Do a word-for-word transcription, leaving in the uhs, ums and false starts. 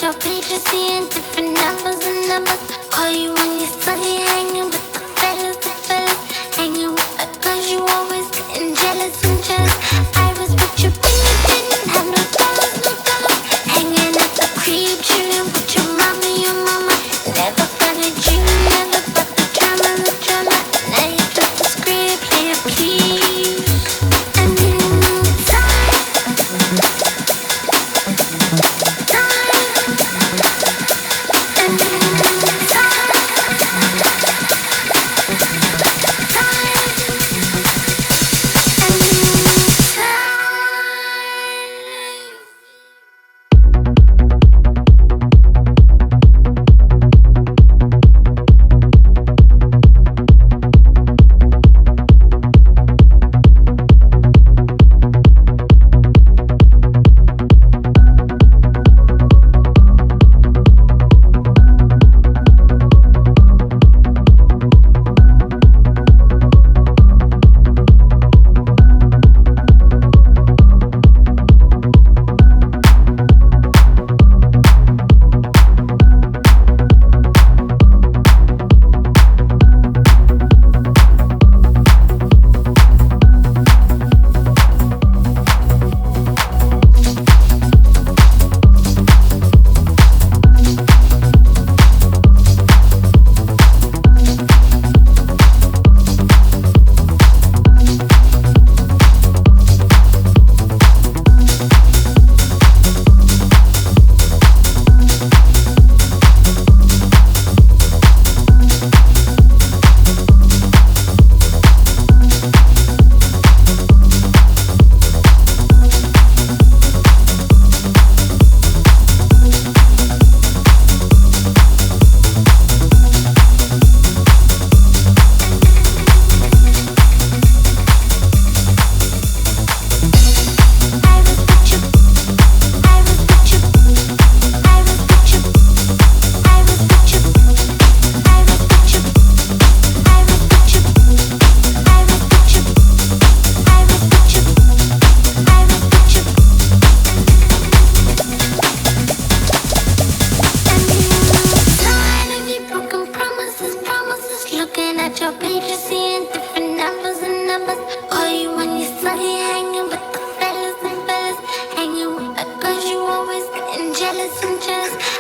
your pages, seeing different numbers and numbers. Call you when you're study, hanging with the fellas, the fellas. Hanging with the girls, you always getting jealous and jealous. I was with you when you didn't have no dollars, no dollars. Hanging at the crib, chilling with your mama, your mama. Never got a dream, never got the drama, the drama. Now you flip the script, here, please. And in time. Looking at your pages, seeing different numbers and numbers. Call you when you study, hanging with the fellas and fellas. Hanging with the girls, you always getting jealous and jealous.